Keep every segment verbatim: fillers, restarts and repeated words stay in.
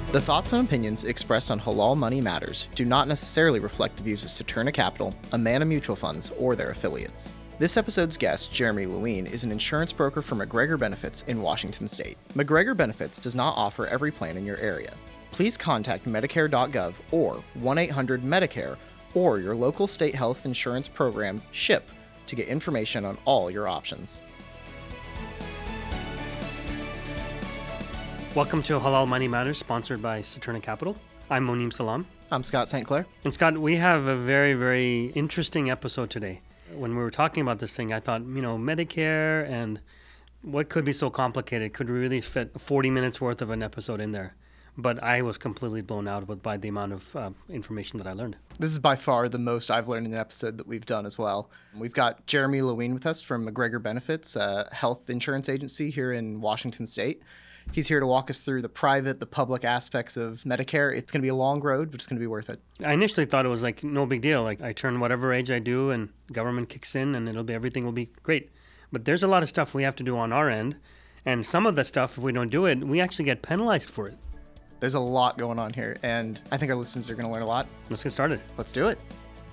The thoughts and opinions expressed on Halal Money Matters do not necessarily reflect the views of Saturna Capital, Amana Mutual Funds, or their affiliates. This episode's guest, Jeremy Lewin, is an insurance broker for McGregor Benefits in Washington State. McGregor Benefits does not offer every plan in your area. Please contact Medicare dot gov or one eight hundred Medicare or your local state health insurance program, SHIP, to get information on all your options. Welcome to Halal Money Matters, sponsored by Saturna Capital. I'm Moneem Salam. I'm Scott Saint Clair. And Scott, we have a very, very interesting episode today. When we were talking about this thing, I thought, you know, Medicare and what could be so complicated? Could we really fit forty minutes worth of an episode in there? But I was completely blown out with by the amount of uh, information that I learned. This is by far the most I've learned in an episode that we've done as well. We've got Jeremy Lewin with us from McGregor Benefits, a health insurance agency here in Washington State. He's here to walk us through the private, the public aspects of Medicare. It's going to be a long road, but it's going to be worth it. I initially thought it was like no big deal. Like I turn whatever age I do and government kicks in and it'll be everything will be great. But there's a lot of stuff we have to do on our end. And some of the stuff, if we don't do it, we actually get penalized for it. There's a lot going on here, and I think our listeners are going to learn a lot. Let's get started. Let's do it.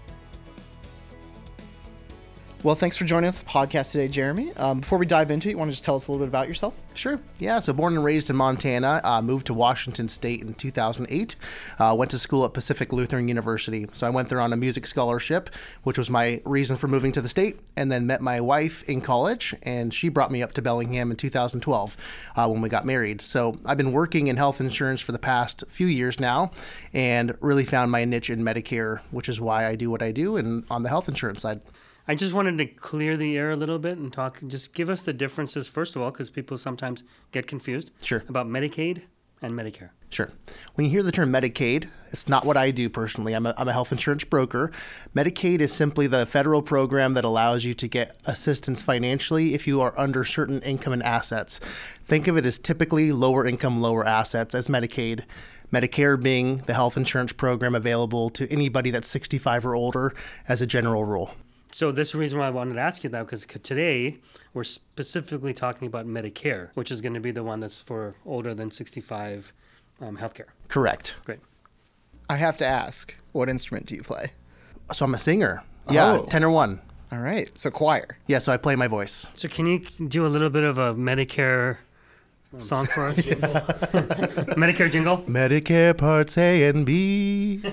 Well, thanks for joining us on the podcast today, Jeremy. Um, before we dive into it, you want to just tell us a little bit about yourself? Sure. Yeah, so born and raised in Montana, uh, moved to Washington State in two thousand eight, uh, went to school at Pacific Lutheran University. So I went there on a music scholarship, which was my reason for moving to the state, and then met my wife in college, and she brought me up to Bellingham in two thousand twelve uh, when we got married. So I've been working in health insurance for the past few years now, and really found my niche in Medicare, which is why I do what I do and on the health insurance side. I just wanted to clear the air a little bit and talk, just give us the differences, first of all, because people sometimes get confused Sure. about Medicaid and Medicare. Sure. When you hear the term Medicaid, it's not what I do personally. I'm a, I'm a health insurance broker. Medicaid is simply the federal program that allows you to get assistance financially if you are under certain income and assets. Think of it as typically lower income, lower assets as Medicaid. Medicare being the health insurance program available to anybody that's sixty-five or older as a general rule. So this is the reason why I wanted to ask you that, because today we're specifically talking about Medicare, which is going to be the one that's for older than sixty-five um, healthcare. Correct. Great. I have to ask, what instrument do you play? So I'm a singer. Yeah, Oh. tenor one. All right, so choir. Yeah, so I play my voice. So can you do a little bit of a Medicare song for us? Medicare jingle? Medicare Parts A and B.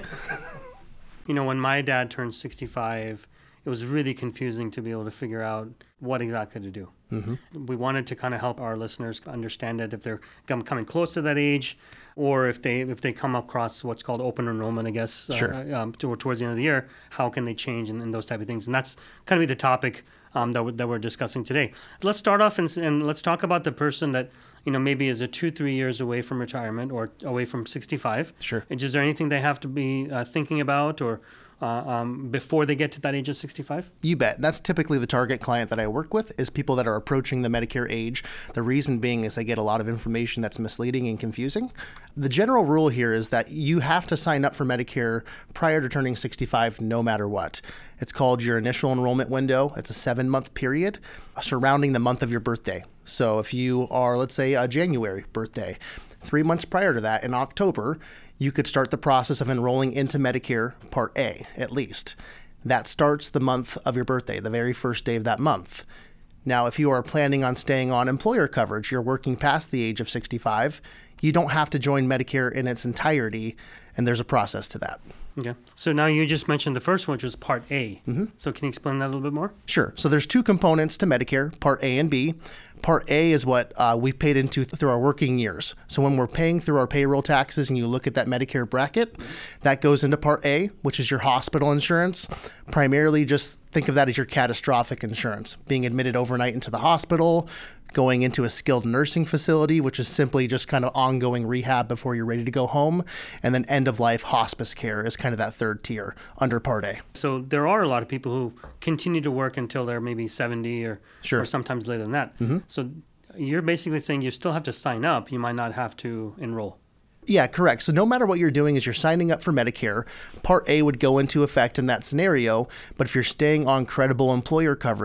You know, when my dad turned sixty-five, it was really confusing to be able to figure out what exactly to do. Mm-hmm. We wanted to kind of help our listeners understand it if they're com- coming close to that age, or if they if they come across what's called open enrollment, I guess, Sure. uh, um, to, towards the end of the year, how can they change and, and those type of things. And that's kind of be the topic um, that, we're, that we're discussing today. Let's start off and, and let's talk about the person that, you know, maybe is a two, three years away from retirement or away from sixty-five. Sure. And is there anything they have to be uh, thinking about or Uh, um, before they get to that age of sixty-five? You bet. That's typically the target client that I work with is people that are approaching the Medicare age. The reason being is I get a lot of information that's misleading and confusing. The general rule here is that you have to sign up for Medicare prior to turning sixty-five no matter what. It's called your initial enrollment window. It's a seven-month period surrounding the month of your birthday. So if you are, let's say, a January birthday, three months prior to that, in October, you could start the process of enrolling into Medicare Part A, at least. That starts the month of your birthday, the very first day of that month. Now, if you are planning on staying on employer coverage, you're working past the age of sixty-five, you don't have to join Medicare in its entirety, and there's a process to that. Okay. So now you just mentioned the first one, which was Part A. Mm-hmm. So can you explain that a little bit more? Sure. So there's two components to Medicare, Part A and B. Part A is what uh, we've paid into th- through our working years. So when we're paying through our payroll taxes and you look at that Medicare bracket, that goes into Part A, which is your hospital insurance. Primarily just think of that as your catastrophic insurance, being admitted overnight into the hospital, going into a skilled nursing facility, which is simply just kind of ongoing rehab before you're ready to go home. And then end of life hospice care is kind of that third tier under Part A. So there are a lot of people who continue to work until they're maybe seventy or, Sure. or sometimes later than that. Mm-hmm. So you're basically saying you still have to sign up. You might not have to enroll. Yeah, correct. So no matter what you're doing is you're signing up for Medicare, Part A would go into effect in that scenario. But if you're staying on credible employer coverage,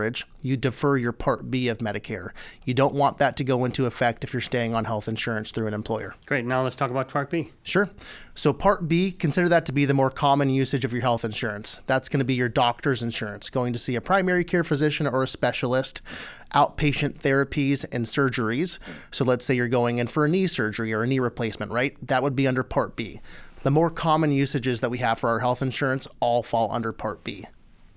you defer your Part B of Medicare. You don't want that to go into effect if you're staying on health insurance through an employer. Great. Now let's talk about Part B. Sure. So Part B, consider that to be the more common usage of your health insurance. That's going to be your doctor's insurance, going to see a primary care physician or a specialist, outpatient therapies and surgeries. So let's say you're going in for a knee surgery or a knee replacement, right? That would be under Part B. The more common usages that we have for our health insurance all fall under Part B.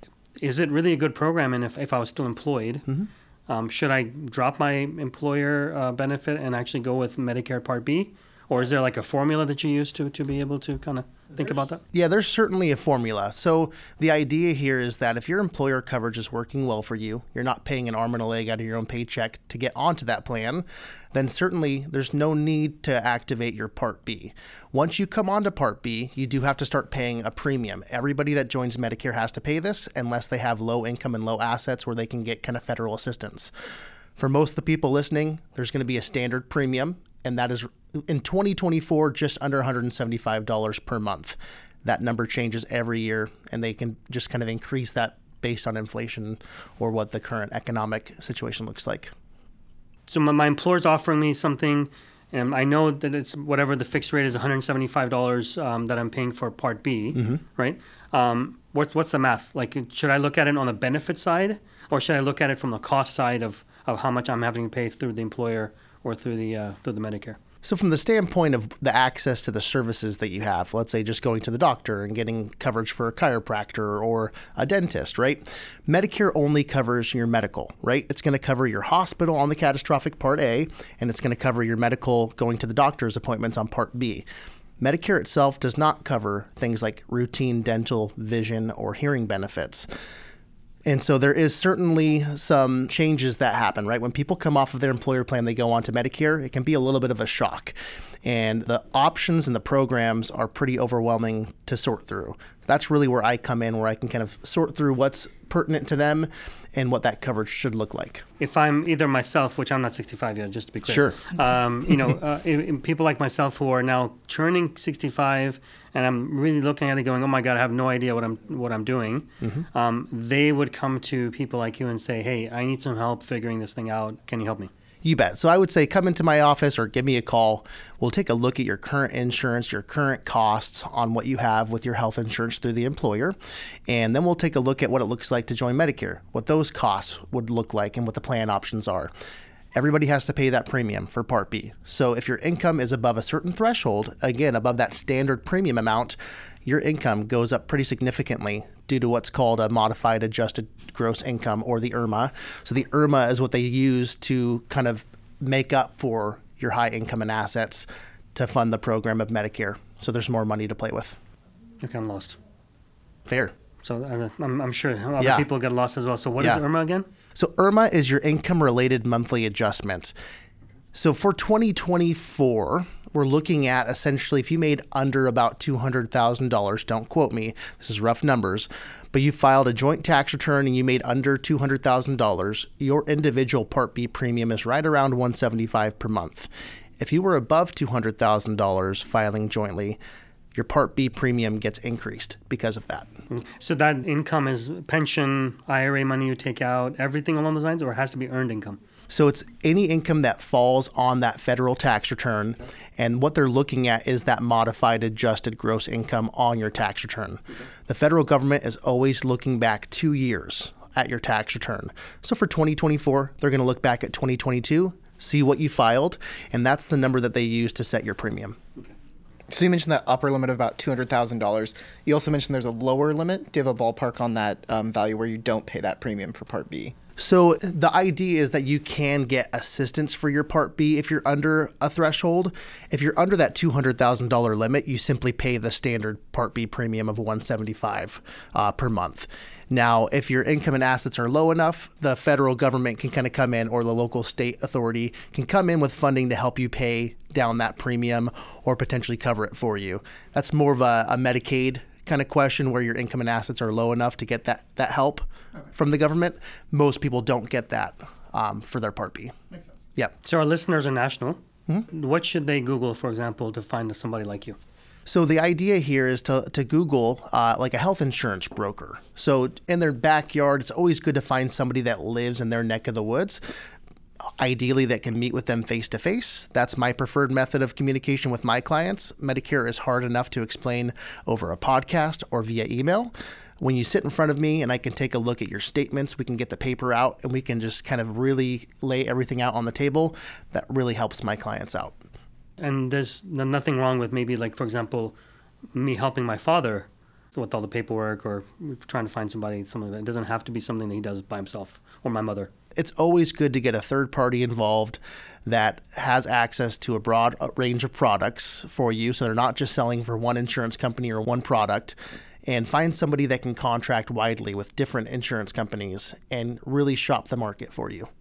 Is it really a good program? And if, if I was still employed, mm-hmm. um, should I drop my employer uh, benefit and actually go with Medicare Part B? Or is there like a formula that you use to, to be able to kind of think there's, about that? Yeah, there's certainly a formula. So the idea here is that if your employer coverage is working well for you, you're not paying an arm and a leg out of your own paycheck to get onto that plan, then certainly there's no need to activate your Part B. Once you come onto Part B, you do have to start paying a premium. Everybody that joins Medicare has to pay this unless they have low income and low assets where they can get kind of federal assistance. For most of the people listening, there's going to be a standard premium, and that is in twenty twenty-four, just under one hundred seventy-five dollars per month. That number changes every year, and they can just kind of increase that based on inflation or what the current economic situation looks like. So my, my employer's offering me something, and I know that it's whatever the fixed rate is, one hundred seventy-five dollars um, that I'm paying for Part B, mm-hmm. right? Um, what's what's the math? Like, should I look at it on the benefit side, or should I look at it from the cost side of, of how much I'm having to pay through the employer or through the uh, through the Medicare? So from the standpoint of the access to the services that you have, let's say just going to the doctor and getting coverage for a chiropractor or a dentist, right? Medicare only covers your medical, right? It's going to cover your hospital on the catastrophic Part A, and it's going to cover your medical going to the doctor's appointments on Part B. Medicare itself does not cover things like routine dental, vision, or hearing benefits. And so there is certainly some changes that happen, right? When people come off of their employer plan, they go on to Medicare, it can be a little bit of a shock. And the options and the programs are pretty overwhelming to sort through. That's really where I come in, where I can kind of sort through what's pertinent to them and what that coverage should look like. If I'm either myself, which I'm not sixty-five yet, just to be clear. Sure. Um, you know, uh, people like myself who are now turning sixty-five, and I'm really looking at it going, oh my God, I have no idea what I'm what I'm doing. Mm-hmm. Um, they would come to people like you and say, hey, I need some help figuring this thing out. Can you help me? You bet. So I would say come into my office or give me a call. We'll take a look at your current insurance, your current costs on what you have with your health insurance through the employer. And then we'll take a look at what it looks like to join Medicare, what those costs would look like and what the plan options are. Everybody has to pay that premium for Part B. So if your income is above a certain threshold, again, above that standard premium amount, your income goes up pretty significantly due to what's called a modified adjusted gross income, or the I R M A. So the I R M A is what they use to kind of make up for your high income and assets to fund the program of Medicare. So there's more money to play with. Okay, I'm lost. Fair. So uh, I'm, I'm sure other yeah. people get lost as well. So what yeah. is I R M A again? So I R M A is your income-related monthly adjustment. So for twenty twenty-four, we're looking at essentially if you made under about two hundred thousand dollars, don't quote me, this is rough numbers, but you filed a joint tax return and you made under two hundred thousand dollars, your individual Part B premium is right around one hundred seventy-five dollars per month. If you were above two hundred thousand dollars filing jointly, your Part B premium gets increased because of that. So that income is pension, I R A money you take out, everything along those lines, or it has to be earned income? So it's any income that falls on that federal tax return, and what they're looking at is that modified adjusted gross income on your tax return. The federal government is always looking back two years at your tax return. So for twenty twenty-four, they're going to look back at twenty twenty-two, see what you filed, and that's the number that they use to set your premium. Okay. So you mentioned that upper limit of about two hundred thousand dollars. You also mentioned there's a lower limit. Do you have a ballpark on that um, value where you don't pay that premium for Part B? So the idea is that you can get assistance for your Part B if you're under a threshold. If you're under that two hundred thousand dollars limit, you simply pay the standard Part B premium of one hundred seventy-five dollars uh, per month. Now, if your income and assets are low enough, the federal government can kind of come in, or the local state authority can come in with funding to help you pay down that premium or potentially cover it for you. That's more of a, a Medicaid kind of question where your income and assets are low enough to get that, that help okay. from the government. Most people don't get that um, for their Part B. Makes sense. Yeah. So our listeners are national. Mm-hmm. What should they Google, for example, to find somebody like you? So the idea here is to, to Google uh, like a health insurance broker. So in their backyard, it's always good to find somebody that lives in their neck of the woods. Ideally, that can meet with them face to face. That's my preferred method of communication with my clients. Medicare is hard enough to explain over a podcast or via email. When you sit in front of me and I can take a look at your statements, we can get the paper out and we can just kind of really lay everything out on the table. That really helps my clients out. And there's nothing wrong with maybe, like, for example, me helping my father with all the paperwork or trying to find somebody, something that it doesn't have to be something that he does by himself, or my mother. It's always good to get a third party involved that has access to a broad range of products for you, so they're not just selling for one insurance company or one product. And find somebody that can contract widely with different insurance companies and really shop the market for you.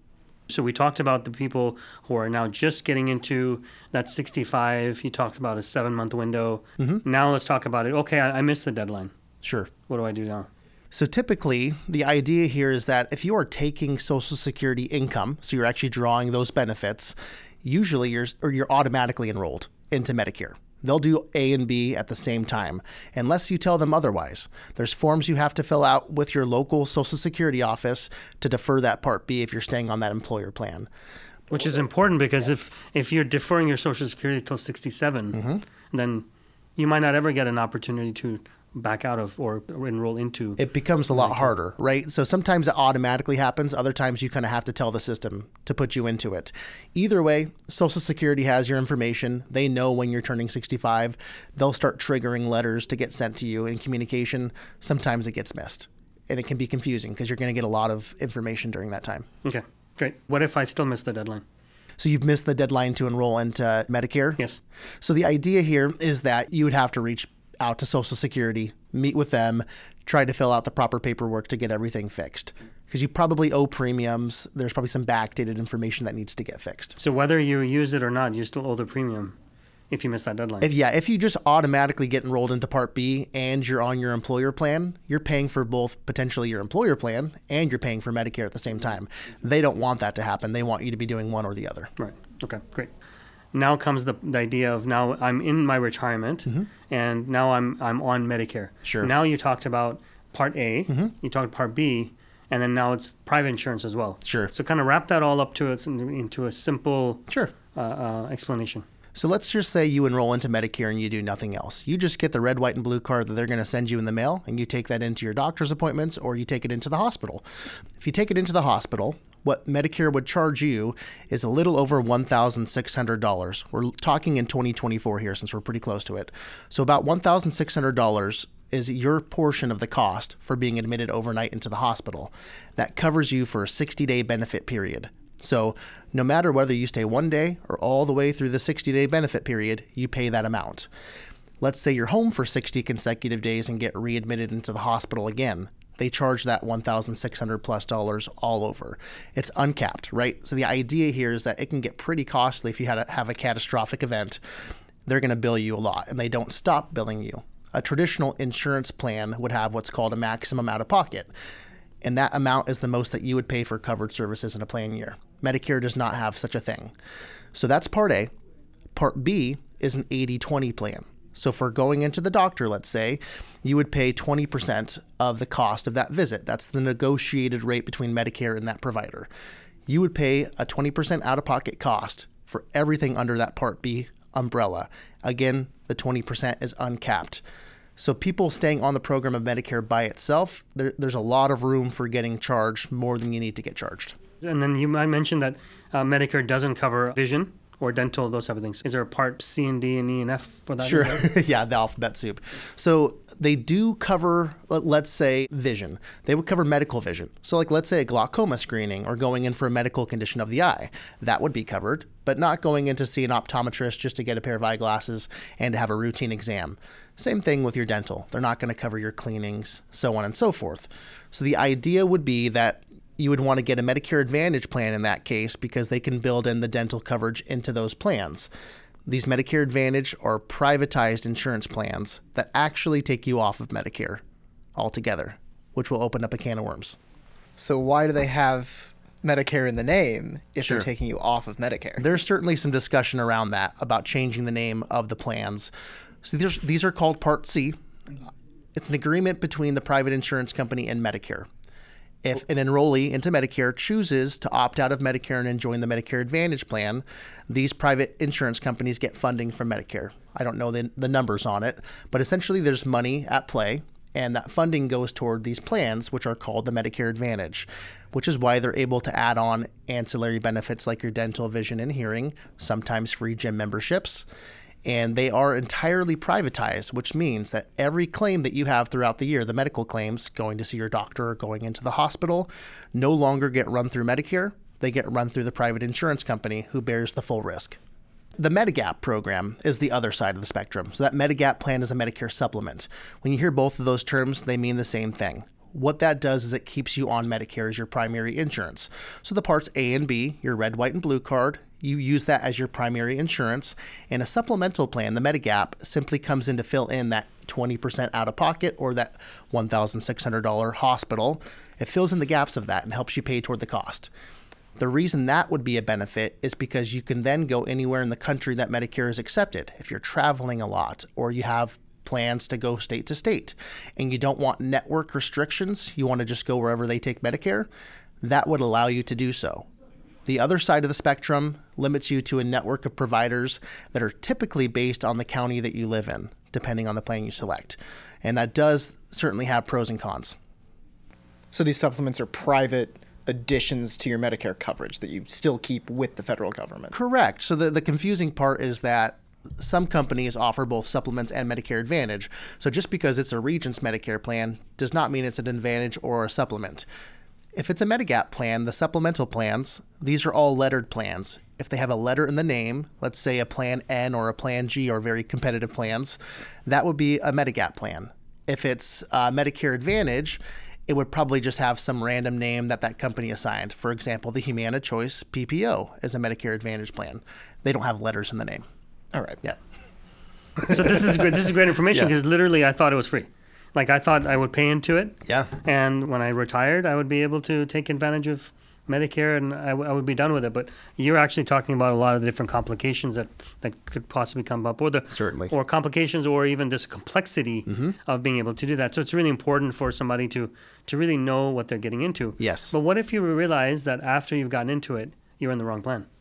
So we talked about the people who are now just getting into that sixty-five. You talked about a seven-month window. Mm-hmm. Now let's talk about it. Okay, I, I missed the deadline. Sure. What do I do now? So typically, the idea here is that if you are taking Social Security income, so you're actually drawing those benefits, usually you're or you're automatically enrolled into Medicare. They'll do A and B at the same time, unless you tell them otherwise. There's forms you have to fill out with your local Social Security office to defer that Part B if you're staying on that employer plan. Which is important because if, if you're deferring your Social Security till sixty-seven, mm-hmm. then you might not ever get an opportunity to back out of or enroll into. It becomes a lot harder, right? So sometimes it automatically happens. Other times you kind of have to tell the system to put you into it. Either way, Social Security has your information. They know when you're turning sixty-five. They'll start triggering letters to get sent to you in communication. Sometimes it gets missed. And it can be confusing because you're going to get a lot of information during that time. Okay, great. What if I still miss the deadline? So you've missed the deadline to enroll into Medicare? Yes. So the idea here is that you would have to reach out to Social Security, meet with them, try to fill out the proper paperwork to get everything fixed. Because you probably owe premiums. There's probably some backdated information that needs to get fixed. So whether you use it or not, you still owe the premium if you miss that deadline. If, yeah, if you just automatically get enrolled into Part B and you're on your employer plan, you're paying for both potentially your employer plan and you're paying for Medicare at the same time. They don't want that to happen. They want you to be doing one or the other. Right. Okay, great. Now comes the, the idea of now I'm in my retirement, mm-hmm. and now I'm I'm on Medicare. Sure. Now you talked about Part A, mm-hmm. you talked Part B, and then now it's private insurance as well. Sure. So kind of wrap that all up to it into a simple sure. uh, uh, explanation. So let's just say you enroll into Medicare and you do nothing else. You just get the red, white, and blue card that they're going to send you in the mail, and you take that into your doctor's appointments or you take it into the hospital. If you take it into the hospital, what Medicare would charge you is a little over one thousand six hundred dollars. We're talking in twenty twenty-four here since we're pretty close to it. So about one thousand six hundred dollars is your portion of the cost for being admitted overnight into the hospital. That covers you for a sixty-day benefit period. So no matter whether you stay one day or all the way through the sixty-day benefit period, you pay that amount. Let's say you're home for sixty consecutive days and get readmitted into the hospital again. They charge that one thousand six hundred plus dollars all over. It's uncapped, right? So the idea here is that it can get pretty costly if you had to have a catastrophic event. They're going to bill you a lot, and they don't stop billing you. A traditional insurance plan would have what's called a maximum out of pocket, and that amount is the most that you would pay for covered services in a plan year. Medicare does not have such a thing. So that's Part A. Part B is an eighty twenty plan. So for going into the doctor, let's say, you would pay twenty percent of the cost of that visit. That's the negotiated rate between Medicare and that provider. You would pay a twenty percent out-of-pocket cost for everything under that Part B umbrella. Again, the twenty percent is uncapped. So people staying on the program of Medicare by itself, there, there's a lot of room for getting charged more than you need to get charged. And then you might mention that uh, Medicare doesn't cover vision or dental, those type of things. Is there a Part C and D and E and F for that? Sure. Yeah, the alphabet soup. So they do cover, let's say, vision. They would cover medical vision. So like, let's say a glaucoma screening or going in for a medical condition of the eye. That would be covered, but not going in to see an optometrist just to get a pair of eyeglasses and to have a routine exam. Same thing with your dental. They're not going to cover your cleanings, so on and so forth. So the idea would be that you would want to get a Medicare Advantage plan in that case because they can build in the dental coverage into those plans. These Medicare Advantage are privatized insurance plans that actually take you off of Medicare altogether, which will open up a can of worms. So why do they have Medicare in the name if Sure. they're taking you off of Medicare? There's certainly some discussion around that, about changing the name of the plans. So these are, these are called Part C. It's an agreement between the private insurance company and Medicare. If an enrollee into Medicare chooses to opt out of Medicare and join the Medicare Advantage plan, these private insurance companies get funding from Medicare. I don't know the, the numbers on it, but essentially there's money at play, and that funding goes toward these plans, which are called the Medicare Advantage, which is why they're able to add on ancillary benefits like your dental, vision, and hearing, sometimes free gym memberships. And they are entirely privatized, which means that every claim that you have throughout the year, the medical claims, going to see your doctor or going into the hospital, no longer get run through Medicare. They get run through the private insurance company who bears the full risk. The Medigap program is the other side of the spectrum. So that Medigap plan is a Medicare supplement. When you hear both of those terms, they mean the same thing. What that does is it keeps you on Medicare as your primary insurance. So the parts A and B, your red, white, and blue card, you use that as your primary insurance. And a supplemental plan, the Medigap, simply comes in to fill in that twenty percent out of pocket or that one thousand six hundred dollars hospital. It fills in the gaps of that and helps you pay toward the cost. The reason that would be a benefit is because you can then go anywhere in the country that Medicare is accepted. If you're traveling a lot or you have plans to go state to state and you don't want network restrictions, you want to just go wherever they take Medicare, that would allow you to do so. The other side of the spectrum limits you to a network of providers that are typically based on the county that you live in, depending on the plan you select. And that does certainly have pros and cons. So these supplements are private additions to your Medicare coverage that you still keep with the federal government. Correct. So the, the confusing part is that some companies offer both supplements and Medicare Advantage. So just because it's a Regence Medicare plan does not mean it's an Advantage or a supplement. If it's a Medigap plan, the supplemental plans, these are all lettered plans. If they have a letter in the name, let's say a Plan N or a Plan G are very competitive plans, that would be a Medigap plan. If it's uh, Medicare Advantage, it would probably just have some random name that that company assigned. For example, the Humana Choice P P O is a Medicare Advantage plan. They don't have letters in the name. All right. Yeah. So this is great. This is great information Yeah. because literally I thought it was free. Like I thought I would pay into it. Yeah. And when I retired, I would be able to take advantage of Medicare and I, w- I would be done with it. But you're actually talking about a lot of the different complications that, that could possibly come up, or the Certainly. or complications, or even just complexity Mm-hmm. of being able to do that. So it's really important for somebody to to really know what they're getting into. Yes. But what if you realize that after you've gotten into it, you're in the wrong plan?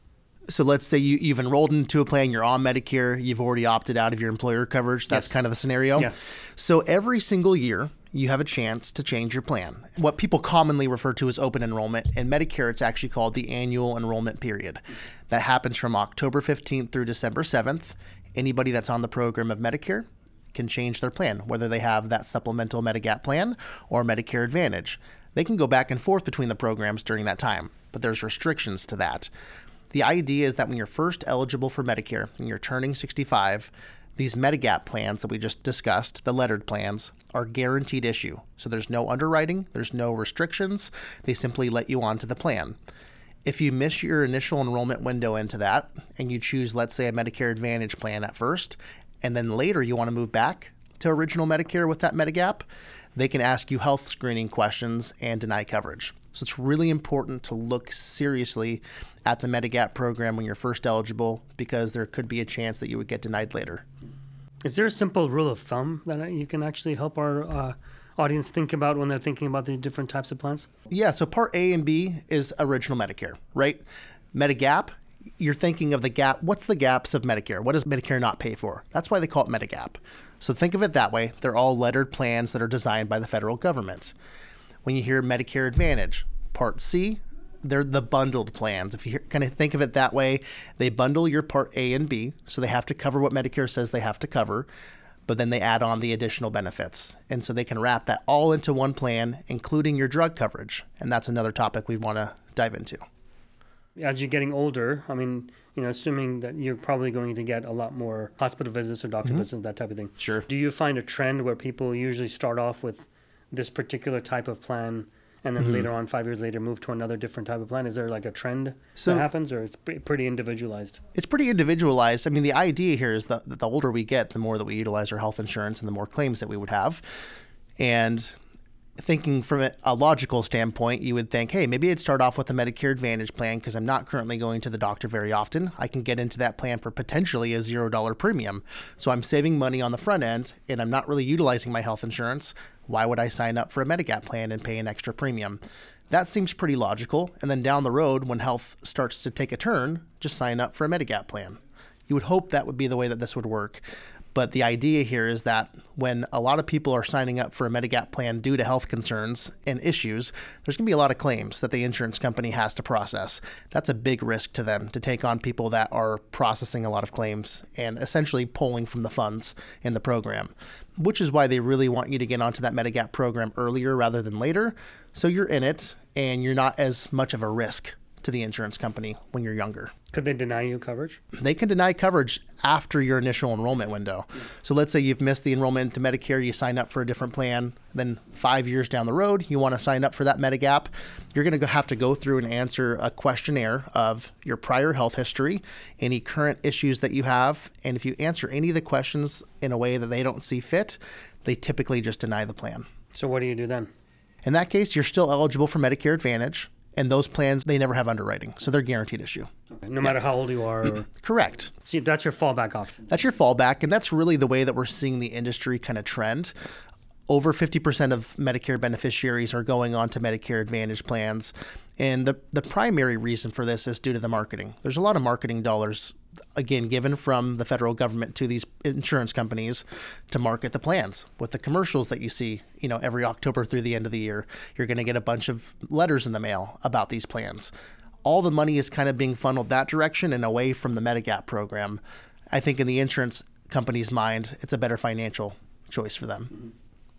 So let's say you, you've enrolled into a plan, you're on Medicare, you've already opted out of your employer coverage. That's Yes. kind of the scenario. Yeah. So every single year, you have a chance to change your plan. What people commonly refer to as open enrollment. In Medicare, it's actually called the annual enrollment period. That happens from October fifteenth through December seventh. Anybody that's on the program of Medicare can change their plan, whether they have that supplemental Medigap plan or Medicare Advantage. They can go back and forth between the programs during that time, but there's restrictions to that. The idea is that when you're first eligible for Medicare and you're turning sixty-five, these Medigap plans that we just discussed, the lettered plans, are guaranteed issue. So there's no underwriting, there's no restrictions. They simply let you onto the plan. If you miss your initial enrollment window into that and you choose, let's say, a Medicare Advantage plan at first, and then later you want to move back to original Medicare with that Medigap, they can ask you health screening questions and deny coverage. So it's really important to look seriously at the Medigap program when you're first eligible, because there could be a chance that you would get denied later. Is there a simple rule of thumb that you can actually help our uh, audience think about when they're thinking about the different types of plans? Yeah, so Part A and B is original Medicare, right? Medigap, you're thinking of the gap. What's the gaps of Medicare? What does Medicare not pay for? That's why they call it Medigap. So think of it that way. They're all lettered plans that are designed by the federal government. When you hear Medicare Advantage, Part C, they're the bundled plans. If you hear, kind of think of it that way, they bundle your Part A and B, so they have to cover what Medicare says they have to cover, but then they add on the additional benefits. And so they can wrap that all into one plan, including your drug coverage. And that's another topic we want to dive into. As you're getting older, I mean, you know, assuming that you're probably going to get a lot more hospital visits or doctor mm-hmm. visits, that type of thing. Sure. Do you find a trend where people usually start off with this particular type of plan and then mm-hmm. later on, five years later, move to another different type of plan? Is there like a trend so, that happens, or it's pretty individualized? It's pretty individualized. I mean, the idea here is that the older we get, the more that we utilize our health insurance and the more claims that we would have. And thinking from a a logical standpoint, you would think, hey, maybe I'd start off with a Medicare Advantage plan because I'm not currently going to the doctor very often. I can get into that plan for potentially a zero dollar premium. So I'm saving money on the front end and I'm not really utilizing my health insurance. Why would I sign up for a Medigap plan and pay an extra premium? That seems pretty logical. And then down the road, when health starts to take a turn, just sign up for a Medigap plan. You would hope that would be the way that this would work. But the idea here is that when a lot of people are signing up for a Medigap plan due to health concerns and issues, there's going to be a lot of claims that the insurance company has to process. That's a big risk to them to take on people that are processing a lot of claims and essentially pulling from the funds in the program, which is why they really want you to get onto that Medigap program earlier rather than later. So you're in it and you're not as much of a risk to the insurance company when you're younger. Could they deny you coverage? They can deny coverage after your initial enrollment window. So let's say you've missed the enrollment into Medicare, you sign up for a different plan, then five years down the road, you want to sign up for that Medigap. You're going to have to go through and answer a questionnaire of your prior health history, any current issues that you have, and if you answer any of the questions in a way that they don't see fit, they typically just deny the plan. So what do you do then? In that case, you're still eligible for Medicare Advantage. And those plans, they never have underwriting. So they're guaranteed issue. Okay. No matter how old you are? Or... Correct. See, that's your fallback option. That's your fallback. And that's really the way that we're seeing the industry kind of trend. Over fifty percent of Medicare beneficiaries are going on to Medicare Advantage plans. And the, the primary reason for this is due to the marketing. There's a lot of marketing dollars, again, given from the federal government to these insurance companies to market the plans. With the commercials that you see, you know, every October through the end of the year, you're going to get a bunch of letters in the mail about these plans. All the money is kind of being funneled that direction and away from the Medigap program. I think in the insurance company's mind, it's a better financial choice for them. Mm-hmm.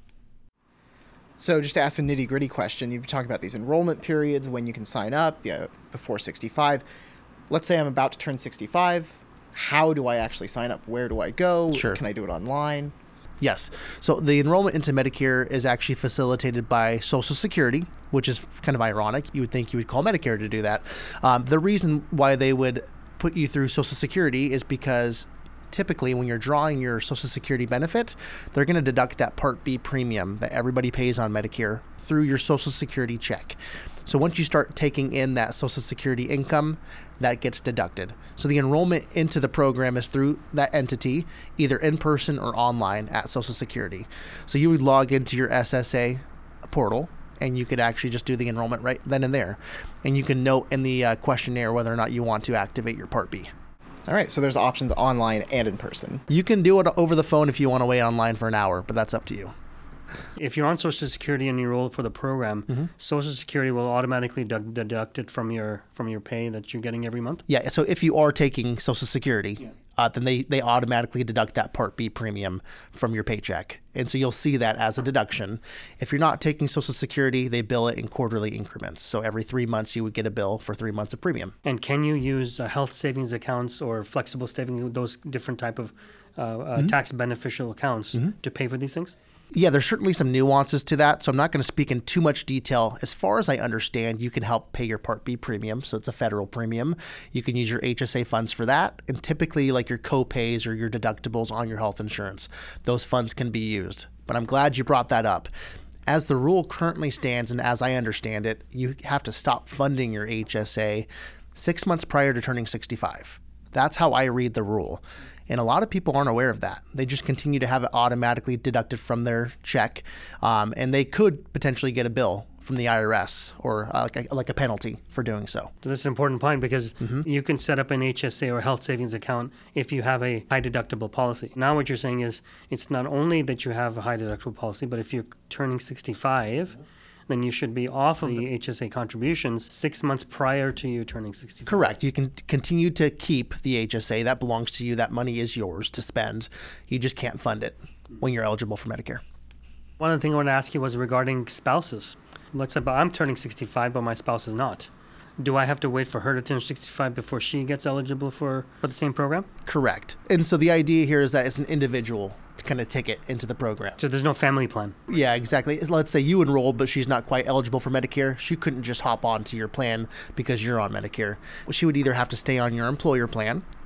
So just to ask a nitty gritty question, you've been talking about these enrollment periods, when you can sign up, yeah, before sixty-five. Let's say I'm about to turn sixty-five. How do I actually sign up? Where do I go? Sure. Can I do it online? Yes. So the enrollment into Medicare is actually facilitated by Social Security, which is kind of ironic. You would think you would call Medicare to do that. Um, the reason why they would put you through Social Security is because typically when you're drawing your Social Security benefit, they're going to deduct that Part B premium that everybody pays on Medicare through your Social Security check. So once you start taking in that Social Security income, that gets deducted. So the enrollment into the program is through that entity, either in person or online at Social Security. So you would log into your S S A portal and you could actually just do the enrollment right then and there. And you can note in the uh, questionnaire whether or not you want to activate your Part B. All right, so there's options online and in person. You can do it over the phone if you want to wait online for an hour, but that's up to you. If you're on Social Security and you enroll for the program, mm-hmm. Social Security will automatically deduct, deduct it from your from your pay that you're getting every month? Yeah, so if you are taking Social Security, yeah. uh, then they, they automatically deduct that Part B premium from your paycheck. And so you'll see that as a deduction. If you're not taking Social Security, they bill it in quarterly increments. So every three months, you would get a bill for three months of premium. And can you use uh, health savings accounts or flexible savings, those different type of uh, uh, mm-hmm. tax beneficial accounts mm-hmm. to pay for these things? Yeah, there's certainly some nuances to that, so I'm not going to speak in too much detail. As far as I understand, you can help pay your Part B premium, so it's a federal premium. You can use your H S A funds for that, and typically like your co-pays or your deductibles on your health insurance, those funds can be used. But I'm glad you brought that up. As the rule currently stands, and as I understand it, you have to stop funding your H S A six months prior to turning sixty-five. That's how I read the rule. And a lot of people aren't aware of that. They just continue to have it automatically deducted from their check. Um, and they could potentially get a bill from the I R S or uh, like, a, like a penalty for doing so. So this is an important point because mm-hmm. you can set up an H S A or health savings account if you have a high deductible policy. Now what you're saying is it's not only that you have a high deductible policy, but if you're turning sixty-five, mm-hmm. then you should be off of the H S A contributions six months prior to you turning sixty-five. Correct. You can continue to keep the H S A. That belongs to you. That money is yours to spend. You just can't fund it when you're eligible for Medicare. One of the things I want to ask you was regarding spouses. Let's say I'm turning sixty-five, but my spouse is not. Do I have to wait for her to turn sixty-five before she gets eligible for, for the same program? Correct. And so the idea here is that it's an individual kind of ticket into the program. So there's no family plan? Yeah, exactly. Let's say you enrolled, but she's not quite eligible for Medicare. She couldn't just hop on to your plan because you're on Medicare. She would either have to stay on your employer plan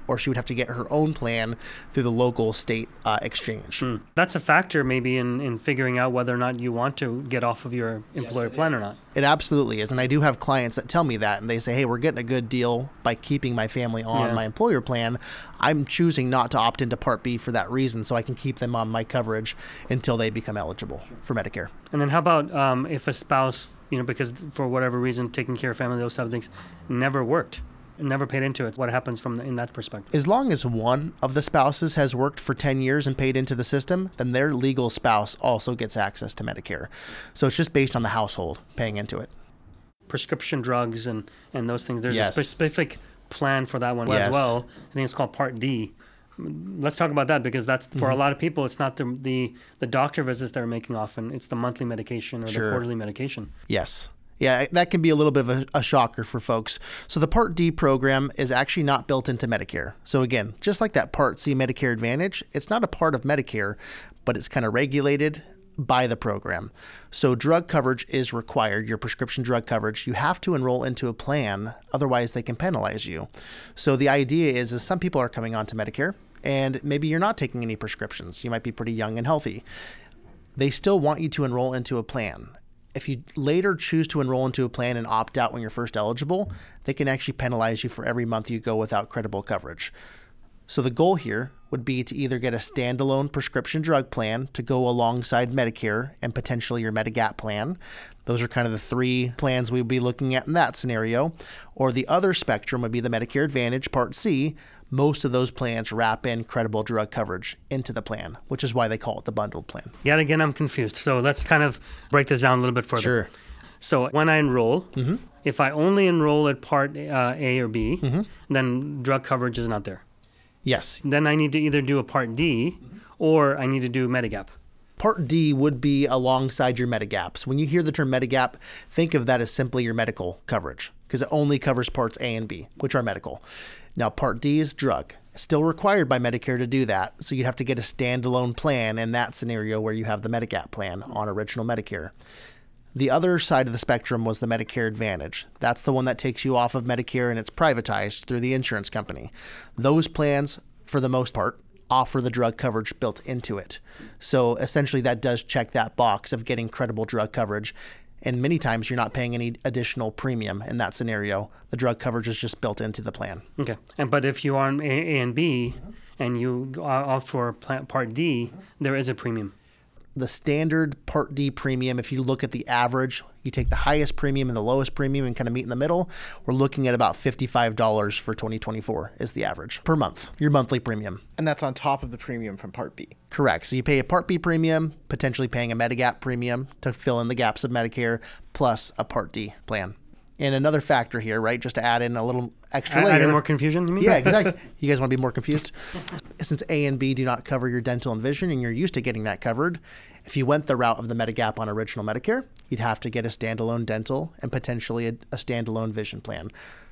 or she would have to get her own plan through the local state uh, exchange. Mm. That's a factor maybe in, in figuring out whether or not you want to get off of your employer Yes, plan is. or not. It absolutely is. And I do have clients that tell me that, and they say, hey, we're getting a good deal by keeping my family on Yeah. my employer plan. I'm choosing not to opt into Part B for that reason, so I can keep them on my coverage until they become eligible for Medicare. And then how about um, if a spouse, you know, because for whatever reason, taking care of family, those type of things, never worked, never paid into it? What happens from the, in that perspective? As long as one of the spouses has worked for ten years and paid into the system, then their legal spouse also gets access to Medicare. So it's just based on the household paying into it. Prescription drugs and, and those things, there's Yes. a specific plan for that one Yes. as well. I think it's called Part D. Let's talk about that, because that's for Mm-hmm. a lot of people, it's not the, the the doctor visits they're making often, it's the monthly medication or Sure. the quarterly medication. Yes. Yeah, that can be a little bit of a, a shocker for folks. So the Part D program is actually not built into Medicare. So again, just like that Part C Medicare Advantage, it's not a part of Medicare, but it's kind of regulated by the program. So drug coverage is required, your prescription drug coverage. You have to enroll into a plan, otherwise they can penalize you. So the idea is, is some people are coming onto Medicare, and maybe you're not taking any prescriptions. You might be pretty young and healthy. They still want you to enroll into a plan. If you later choose to enroll into a plan and opt out when you're first eligible, they can actually penalize you for every month you go without credible coverage. So the goal here would be to either get a standalone prescription drug plan to go alongside Medicare and potentially your Medigap plan. Those are kind of the three plans we'd be looking at in that scenario. Or the other spectrum would be the Medicare Advantage Part C. Most of those plans wrap in credible drug coverage into the plan, which is why they call it the bundled plan. Yet again, I'm confused. So let's kind of break this down a little bit further. Sure. So when I enroll, Mm-hmm. if I only enroll at Part uh, A or B, Mm-hmm. then drug coverage is not there. Yes. Then I need to either do a Part D or I need to do Medigap. Part D would be alongside your Medigaps. When you hear the term Medigap, think of that as simply your medical coverage, because it only covers Parts A and B, which are medical. Now, Part D is drug. Still required by Medicare to do that, so you'd have to get a standalone plan in that scenario where you have the Medigap plan on original Medicare. The other side of the spectrum was the Medicare Advantage. That's the one that takes you off of Medicare and it's privatized through the insurance company. Those plans, for the most part, offer the drug coverage built into it. So essentially that does check that box of getting credible drug coverage. And many times you're not paying any additional premium in that scenario. The drug coverage is just built into the plan. Okay. And but if you are on A, A and B and you go opt for plan, Part D, there is a premium. The standard Part D premium, if you look at the average, you take the highest premium and the lowest premium and kind of meet in the middle, we're looking at about fifty-five dollars for twenty twenty-four is the average per month, your monthly premium. And that's on top of the premium from Part B. Correct. So you pay a Part B premium, potentially paying a Medigap premium to fill in the gaps of Medicare, plus a Part D plan. And another factor here, right, just to add in a little extra Add, layer. add in more confusion, you mean? Yeah, exactly. You guys want to be more confused? Since A and B do not cover your dental and vision, and you're used to getting that covered, if you went the route of the Medigap on original Medicare, you'd have to get a standalone dental and potentially a, a standalone vision plan.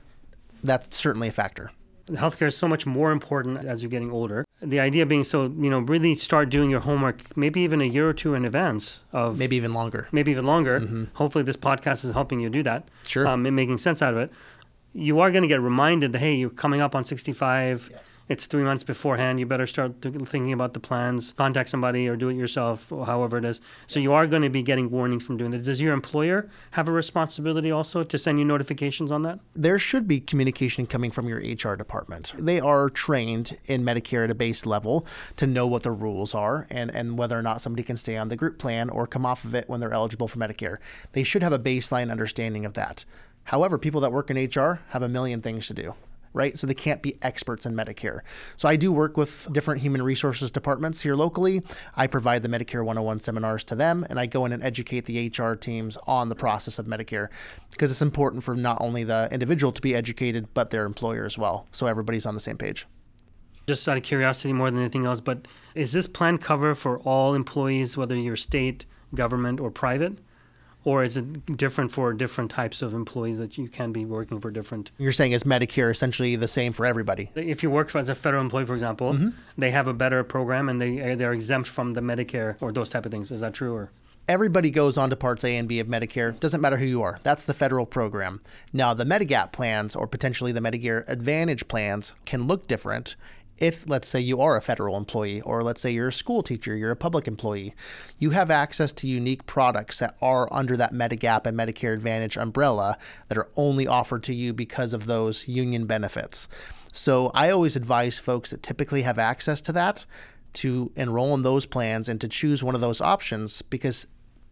That's certainly a factor. Healthcare is so much more important as you're getting older. The idea being, so, you know, really start doing your homework, maybe even a year or two in advance of Maybe even longer. maybe even longer. Hopefully this podcast is helping you do that. Sure. Um, and making sense out of it. You are going to get reminded that, hey, you're coming up on sixty-five. Yes. It's three months beforehand. You better start th- thinking about the plans, contact somebody or do it yourself, or however it is. So you are going to be getting warnings from doing that. Does your employer have a responsibility also to send you notifications on that? There should be communication coming from your H R department. They are trained in Medicare at a base level to know what the rules are and, and whether or not somebody can stay on the group plan or come off of it when they're eligible for Medicare. They should have a baseline understanding of that. However, people that work in H R have a million things to do, right? So they can't be experts in Medicare. So I do work with different human resources departments here locally. I provide the Medicare one oh one seminars to them, and I go in and educate the H R teams on the process of Medicare, because it's important for not only the individual to be educated, but their employer as well. So everybody's on the same page. Just out of curiosity more than anything else, but is this plan cover for all employees, whether you're state, government, or private? Or is it different for different types of employees that you can be working for different? You're saying is Medicare essentially the same for everybody? If you work for, as a federal employee, for example, Mm-hmm. they have a better program and they they're exempt from the Medicare or those type of things. Is that true? Or Everybody goes on to Parts A and B of Medicare. Doesn't matter who you are. That's the federal program. Now, the Medigap plans or potentially the Medicare Advantage plans can look different if, let's say, you are a federal employee, or let's say you're a school teacher, you're a public employee. You have access to unique products that are under that Medigap and Medicare Advantage umbrella that are only offered to you because of those union benefits. So I always advise folks that typically have access to that to enroll in those plans and to choose one of those options, because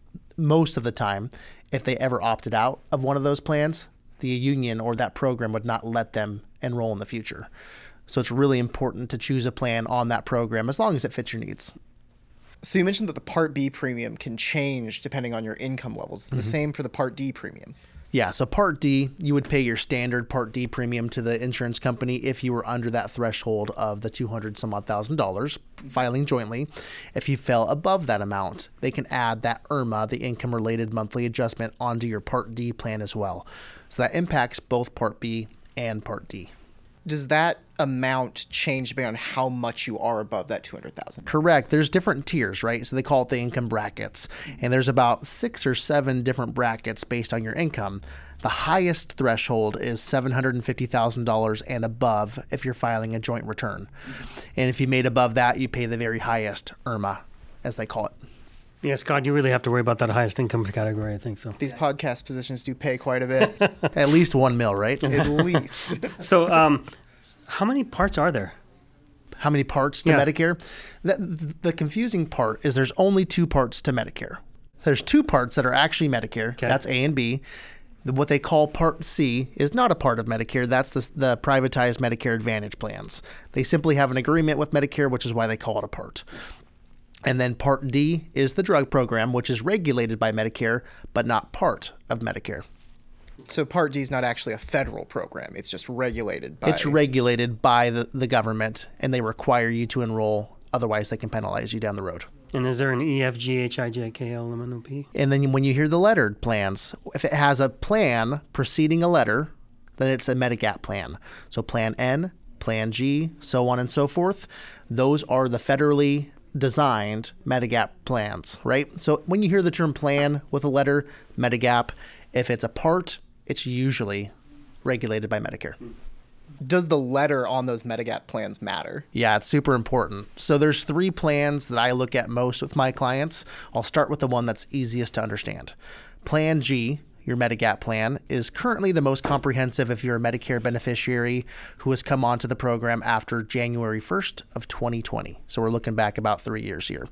most of the time, if they ever opted out of one of those plans, the union or that program would not let them enroll in the future. So it's really important to choose a plan on that program as long as it fits your needs. So you mentioned that the Part B premium can change depending on your income levels. It's mm-hmm. the same for the Part D premium. Yeah, so Part D, you would pay your standard Part D premium to the insurance company if you were under that threshold of the two hundred some odd thousand dollars filing jointly. If you fell above that amount, they can add that I R M A, the income related monthly adjustment, onto your Part D plan as well. So that impacts both Part B and Part D. Does that amount change depending on how much you are above that two hundred thousand dollars? Correct. There's different tiers, right? So they call it the income brackets. And there's about six or seven different brackets based on your income. The highest threshold is seven hundred fifty thousand dollars and above if you're filing a joint return. And if you made above that, you pay the very highest I R M A, as they call it. Yeah, Scott, you really have to worry about that highest income category, I think so. These podcast positions do pay quite a bit. At least one mil, right? At least. So um, how many parts are there? How many parts to Yeah. Medicare? The, the confusing part is there's only two parts to Medicare. There's two parts that are actually Medicare. Okay. That's A and B. What they call Part C is not a part of Medicare. That's the, the privatized Medicare Advantage plans. They simply have an agreement with Medicare, which is why they call it a part. And then Part D is the drug program, which is regulated by Medicare, but not part of Medicare. So Part D is not actually a federal program. It's just regulated by... It's regulated by the, the government, and they require you to enroll. Otherwise, they can penalize you down the road. And is there an E, F, G, H, I, J, K, L, M, N, O, P? And then when you hear the lettered plans, if it has a plan preceding a letter, then it's a Medigap plan. So Plan N, Plan G, so on and so forth. Those are the federally designed Medigap plans, right? So when you hear the term plan with a letter, Medigap, if it's a part, it's usually regulated by Medicare. Does the letter on those Medigap plans matter? Yeah, it's super important. So there's three plans that I look at most with my clients. I'll start with the one that's easiest to understand. Plan G, your Medigap plan, is currently the most comprehensive if you're a Medicare beneficiary who has come onto the program after January first of twenty twenty. So we're looking back about three years here.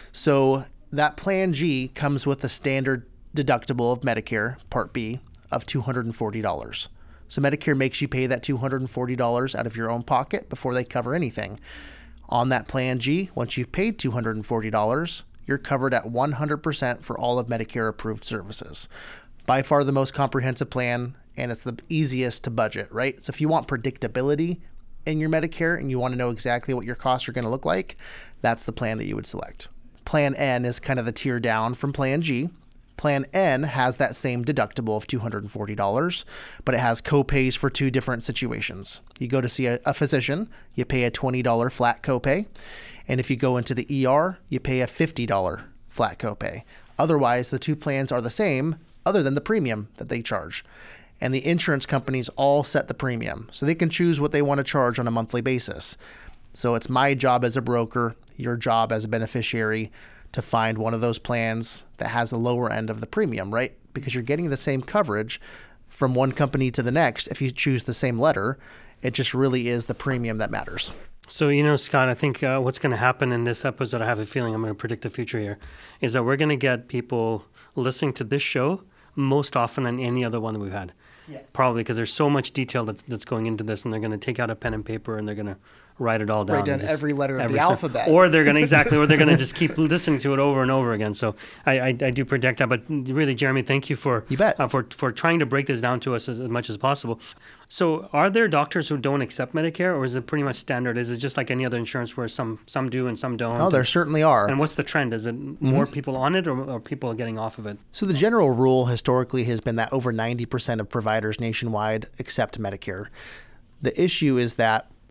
So that Plan G comes with the standard deductible of Medicare Part B of two hundred forty dollars. So Medicare makes you pay that two hundred forty dollars out of your own pocket before they cover anything. On that Plan G, once you've paid two hundred forty dollars, you're covered at one hundred percent for all of Medicare approved services. By far the most comprehensive plan, and it's the easiest to budget, right? So if you want predictability in your Medicare and you want to know exactly what your costs are going to look like, that's the plan that you would select. Plan N is kind of the tier down from Plan G. Plan N has that same deductible of two hundred forty dollars, but it has co-pays for two different situations. You go to see a, a physician, you pay a twenty dollars flat copay, and if you go into the E R, you pay a fifty dollars flat copay. Otherwise, the two plans are the same, other than the premium that they charge. And the insurance companies all set the premium, so they can choose what they want to charge on a monthly basis. So it's my job as a broker, your job as a beneficiary, to find one of those plans that has the lower end of the premium, right? Because you're getting the same coverage from one company to the next. If you choose the same letter, it just really is the premium that matters. So, you know, Scott, I think uh, what's going to happen in this episode, I have a feeling I'm going to predict the future here, is that we're going to get people listening to this show most often than any other one that we've had. Yes. Probably because there's so much detail that's, that's going into this, and they're going to take out a pen and paper and they're going to write it all down. Write down just, every letter of every the se- alphabet. Or they're going to, exactly, or they're going to just keep listening to it over and over again. So I, I, I do predict that. But really, Jeremy, thank you for You bet. Uh, for for trying to break this down to us as, as much as possible. So are there doctors who don't accept Medicare, or is it pretty much standard? Is it just like any other insurance where some, some do and some don't? Oh, there certainly are. And what's the trend? Is it more people on it, or, or people getting off of it? So the general rule historically has been that over ninety percent of providers nationwide accept Medicare. The issue is that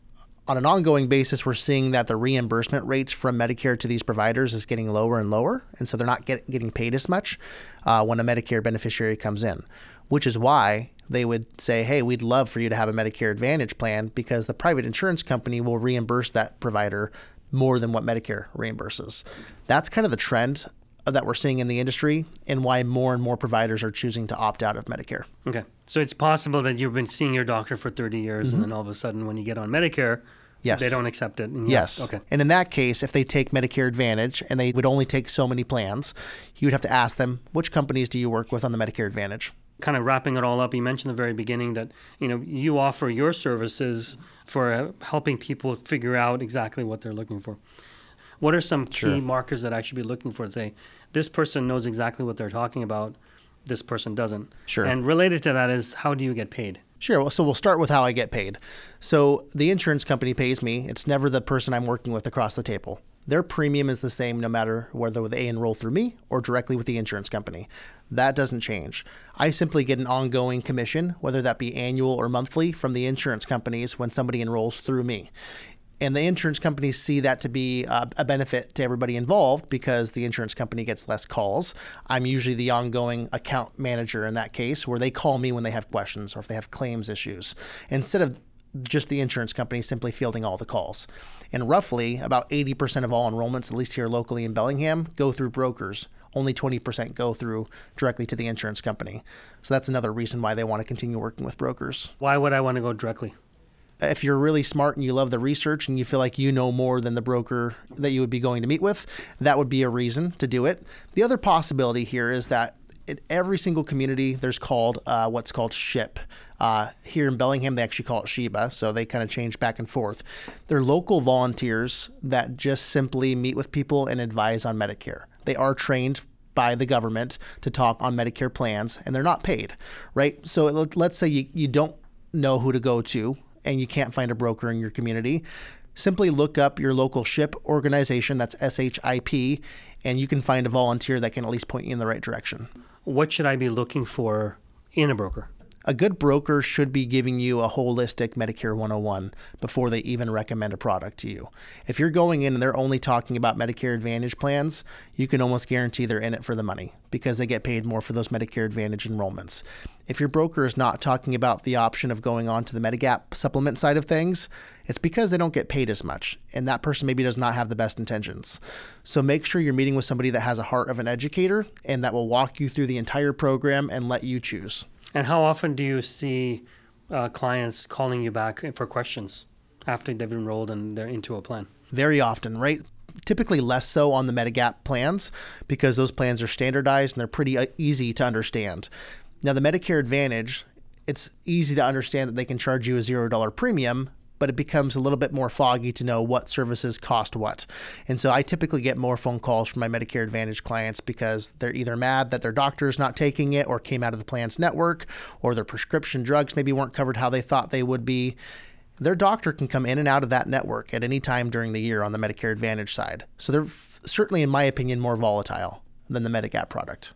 On an ongoing basis, we're seeing that the reimbursement rates from Medicare to these providers is getting lower and lower, and so they're not get, getting paid as much uh, when a Medicare beneficiary comes in, which is why they would say, hey, we'd love for you to have a Medicare Advantage plan because the private insurance company will reimburse that provider more than what Medicare reimburses. That's kind of the trend that we're seeing in the industry and why more and more providers are choosing to opt out of Medicare. Okay. So it's possible that you've been seeing your doctor for thirty years mm-hmm. and then all of a sudden when you get on Medicare, yes. they don't accept it. And yes. Okay. And in that case, if they take Medicare Advantage and they would only take so many plans, you would have to ask them, which companies do you work with on the Medicare Advantage? Kind of wrapping it all up, you mentioned at the very beginning that, you know, you offer your services for uh, helping people figure out exactly what they're looking for. What are some key sure. markers that I should be looking for to say, this person knows exactly what they're talking about, this person doesn't? Sure. And related to that is, how do you get paid? Sure. Well, so we'll start with how I get paid. So the insurance company pays me. It's never the person I'm working with across the table. Their premium is the same no matter whether they enroll through me or directly with the insurance company. That doesn't change. I simply get an ongoing commission, whether that be annual or monthly, from the insurance companies when somebody enrolls through me. And the insurance companies see that to be uh, a benefit to everybody involved because the insurance company gets less calls. I'm usually the ongoing account manager in that case, where they call me when they have questions or if they have claims issues, instead of just the insurance company simply fielding all the calls. And roughly about eighty percent of all enrollments, at least here locally in Bellingham, go through brokers. Only twenty percent go through directly to the insurance company. So that's another reason why they want to continue working with brokers. Why would I want to go directly? If you're really smart and you love the research and you feel like you know more than the broker that you would be going to meet with, that would be a reason to do it. The other possibility here is that in every single community, there's called uh, what's called SHIP. Uh, here in Bellingham, they actually call it SHIBA, so they kind of change back and forth. They're local volunteers that just simply meet with people and advise on Medicare. They are trained by the government to talk on Medicare plans, and they're not paid, right? So let's say you, you don't know who to go to, and you can't find a broker in your community, simply look up your local SHIP organization, that's S H I P, and you can find a volunteer that can at least point you in the right direction. What should I be looking for in a broker? A good broker should be giving you a holistic Medicare one oh one before they even recommend a product to you. If you're going in and they're only talking about Medicare Advantage plans, you can almost guarantee they're in it for the money because they get paid more for those Medicare Advantage enrollments. If your broker is not talking about the option of going on to the Medigap supplement side of things, it's because they don't get paid as much, and that person maybe does not have the best intentions. So make sure you're meeting with somebody that has a heart of an educator and that will walk you through the entire program and let you choose. And how often do you see uh, clients calling you back for questions after they've enrolled and they're into a plan? Very often, right? Typically less so on the Medigap plans because those plans are standardized and they're pretty easy to understand. Now, the Medicare Advantage, it's easy to understand that they can charge you a zero dollar premium, but it becomes a little bit more foggy to know what services cost what. And so I typically get more phone calls from my Medicare Advantage clients because they're either mad that their doctor is not taking it or came out of the plan's network, or their prescription drugs maybe weren't covered how they thought they would be. Their doctor can come in and out of that network at any time during the year on the Medicare Advantage side. So they're f- certainly, in my opinion, more volatile than the Medigap product.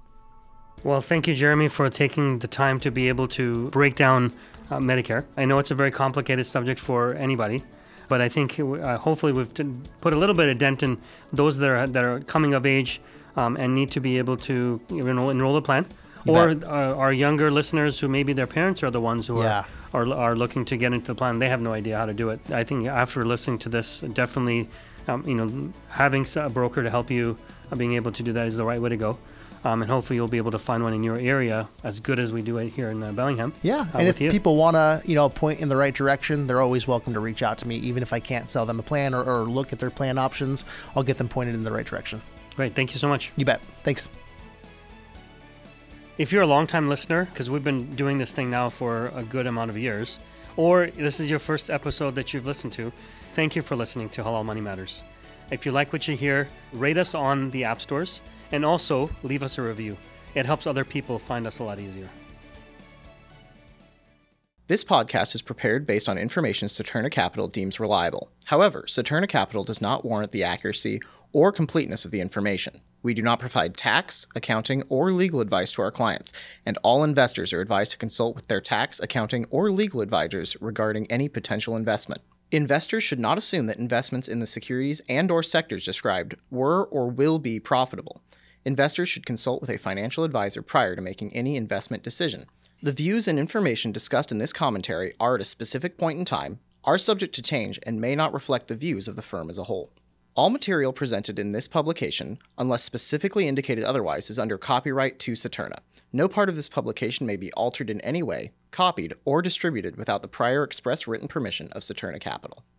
Well, thank you, Jeremy, for taking the time to be able to break down uh, Medicare. I know it's a very complicated subject for anybody, but I think uh, hopefully we've t- put a little bit of dent in those that are, that are coming of age um, and need to be able to you know, enroll a plan. You or uh, our younger listeners who maybe their parents are the ones who yeah. are, are are looking to get into the plan. They have no idea how to do it. I think after listening to this, definitely, um, you know, having a broker to help you uh, being able to do that is the right way to go. Um, and hopefully you'll be able to find one in your area as good as we do it here in uh, Bellingham. Yeah, uh, and if you. people want to, you know, point in the right direction, they're always welcome to reach out to me. Even if I can't sell them a plan or, or look at their plan options, I'll get them pointed in the right direction. Great, thank you so much. You bet. Thanks. If you're a longtime listener, because we've been doing this thing now for a good amount of years, or this is your first episode that you've listened to, thank you for listening to Halal Money Matters. If you like what you hear, rate us on the app stores. And also, leave us a review. It helps other people find us a lot easier. This podcast is prepared based on information Saturna Capital deems reliable. However, Saturna Capital does not warrant the accuracy or completeness of the information. We do not provide tax, accounting, or legal advice to our clients, and all investors are advised to consult with their tax, accounting, or legal advisors regarding any potential investment. Investors should not assume that investments in the securities and or sectors described were or will be profitable. Investors should consult with a financial advisor prior to making any investment decision. The views and information discussed in this commentary are at a specific point in time, are subject to change, and may not reflect the views of the firm as a whole. All material presented in this publication, unless specifically indicated otherwise, is under copyright to Saturna. No part of this publication may be altered in any way, copied, or distributed without the prior express written permission of Saturna Capital.